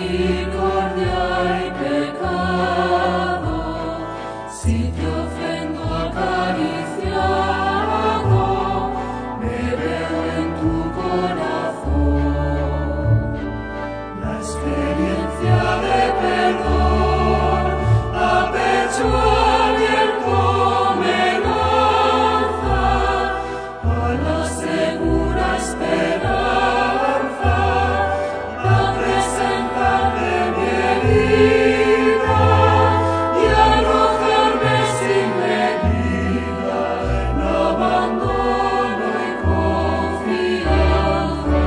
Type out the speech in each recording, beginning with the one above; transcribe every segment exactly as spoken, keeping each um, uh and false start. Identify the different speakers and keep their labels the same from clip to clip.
Speaker 1: misericordia y pecado, si te ofendo acariciado, me veo en tu corazón. La experiencia de perdón a pecho abierto me lanza a la segura esperanza, la presencia de mi herida y arrojarme sin medida en abandono y confianza.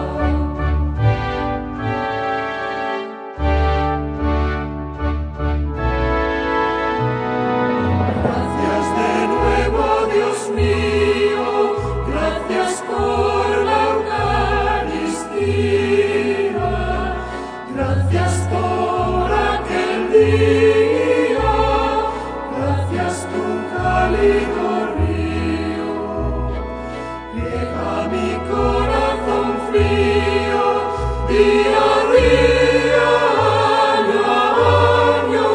Speaker 1: Gracias de nuevo, Dios mío, gracias por la Eucaristía, gracias por aquel día, gracias tu cálido río. Riega mi corazón frío, día a día, año a año,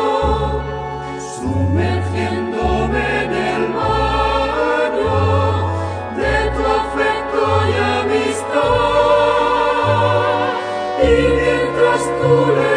Speaker 1: sumergiéndome en el baño de tu afecto y amistad. Y mientras tú le